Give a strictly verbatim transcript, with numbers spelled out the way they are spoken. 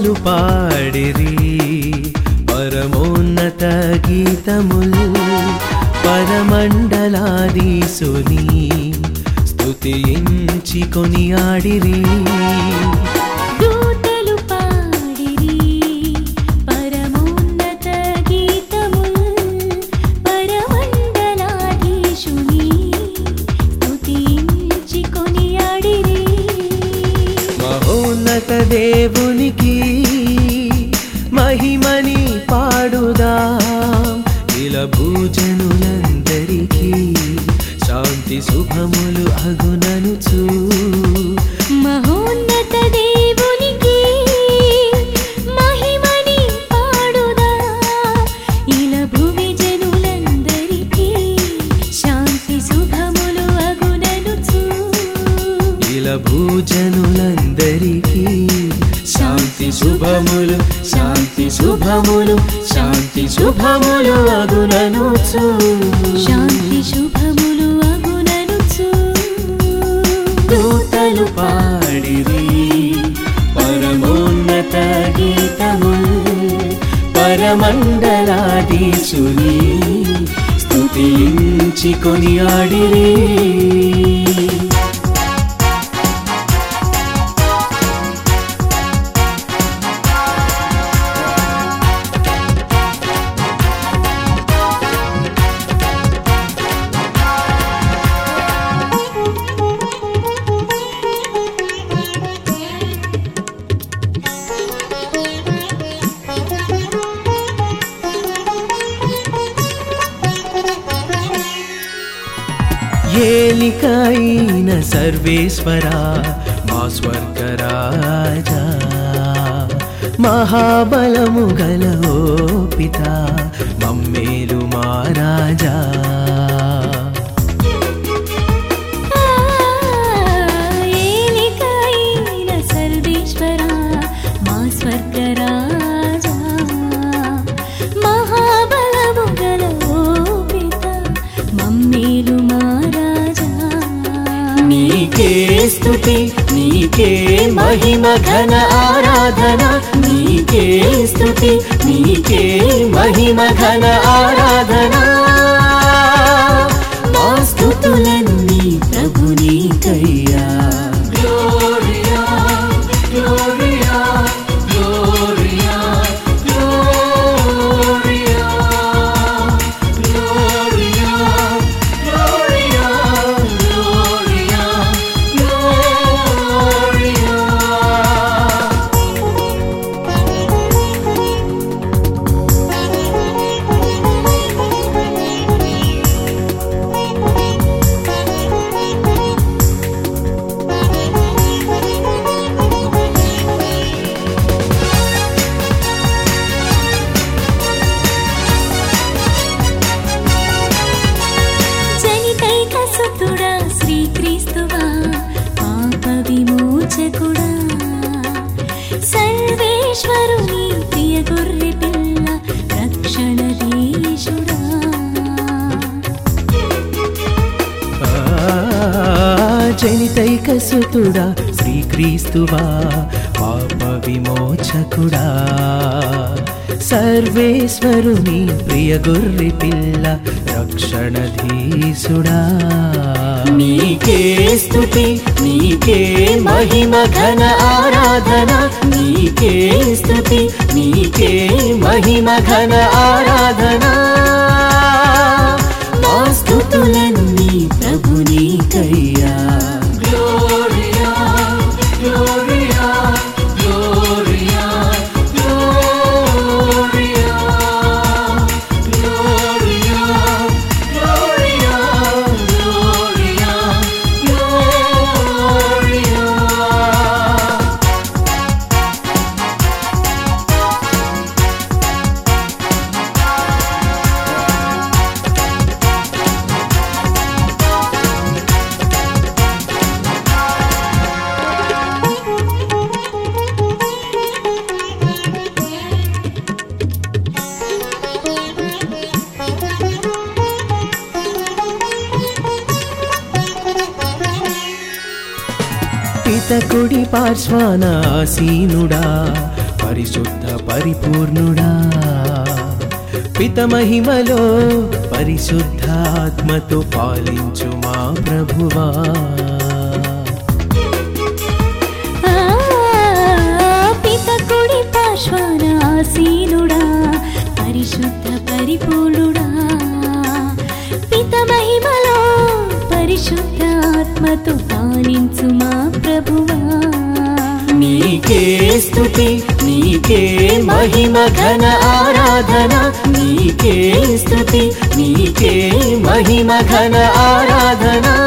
దూతలు పాడిరి పరమోన్నత గీతముల్ పరమండలాధీశుని స్తుతించి కొనియాడిరి. దూతలు పాడిరి పరమోన్నత గీతముల్ పరమండలాధీశుని స్తుతించి కొనియాడిరి. మహోన్నత దేవునికి మహిమని పాడుదాం, ఇలా భూజనులందరికీ శాంతి శుభములు అగుననుచు. మహోన్నత దేవునికి మహిమని పాడుదాం, ఇలా భూమి జనులందరికీ శాంతి శుభములు అగుననుచు. ఇలా భూజనులందరికీ శాంతి శుభములు శాంతి శుభములు శాంతి శుభములు అగుననుచు. శాంతి శుభములు అగుననుచు. దూతలు పాడిరి పరమోన్నత గీతముల్ పరమండలాధీశుని స్తుతించి కొనియాడిరి. ఏలికైన సర్వేశ్వరా మా స్వర్గరాజా, మహాబలము గల ఓ పితా మమ్మేలు మా రాజా. ఏలికైన సర్వేశ్వరా మా స్వర్గరాజా, మహాబలము గల ఓ పితా మమ్మేలు మా రాజా. నీకే స్తుతి నీకే మహిమ ఘన ఆరాధన, నీకే స్తుతి నీకే మహిమ ఘన ఆరాధన. మా స్తుతులన్నీ ప్రభు నీకయ్యా. Gloria gloria gloria gloria gloria gloria gloria gloria. జనితైక సుతుడా శ్రీక్రీస్తువా పాప విమోచకుడా, సర్వేశ్వరుని ప్రియ గొర్రె పిల్ల రక్షణ దేశుడా. జనితైక సుతుడా శ్రీక్రీస్తువా పాప విమోచకుడా, సర్వేశ్వరుని ప్రియ గొర్రె పిల్ల రక్షణధీసుడా. నీకే స్తుతి నీకే మహిమ ఘన ఆరాధన, నీకే స్తుతి నీకే మహిమ ఘన ఆరాధన. మా స్తుతులన్నీ ప్రభు నీకయ్యా. Gloria gloria gloria gloria gloria gloria gloria gloria. పిత కుడి పార్శ్వాన ఆసీనుడా పరిశుద్ధ పరిపూర్ణుడా పిత మహిమలో పరిశుద్ధాత్మతో పాలించు మా ప్రభువా పిత కుడి పార్శ్వాన ఆసీనుడా పరిశుద్ధ పరిపూర్ణుడా పిత మహిమలో పరిశుద్ధ ఆత్మతో పాలించు మా ప్రభువా నీకే స్తుతి నీకే మహిమ ఘన ఆరాధన నీకే స్తుతి నీకే మహిమ ఘన ఆరాధన